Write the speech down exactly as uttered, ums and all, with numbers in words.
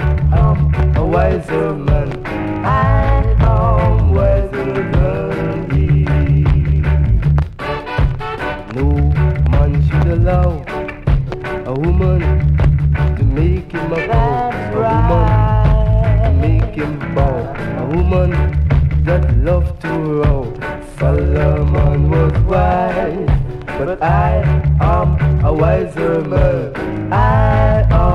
am a wiser man. I am wiser than he. No man should allow a woman to make him a bow. A woman to make him bow. A woman that loved to row. Solomon was wise, but I am a wiser man. I am